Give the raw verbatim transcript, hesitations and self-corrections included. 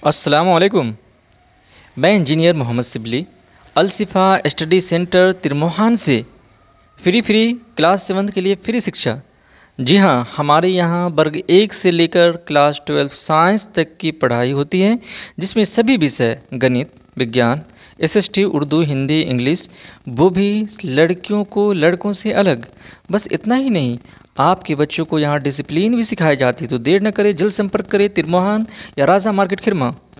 अस्सलामुअलैकुम। मैं engineer Mohammad Sibli Al-Shifa study centre Tirmohan से फ्री फ्री क्लास सेवन्थ के लिए फ्री शिक्षा। जी हाँ, हमारे यहाँ वर्ग एक से लेकर क्लास ट्वेल्व साइंस तक की पढ़ाई होती है, जिसमें सभी विषय गणित, विज्ञान, एसएसटी, उर्दू, हिंदी, इंग्लिश, वो भी लड़कियों को लड़कों से अलग। बस इतना ही नहीं, आपके बच्चों को यहाँ डिसिप्लिन भी सिखाई जाती है। तो देर न करें, जल्द संपर्क करें तिरमोहान या राजा मार्केट खिरमा।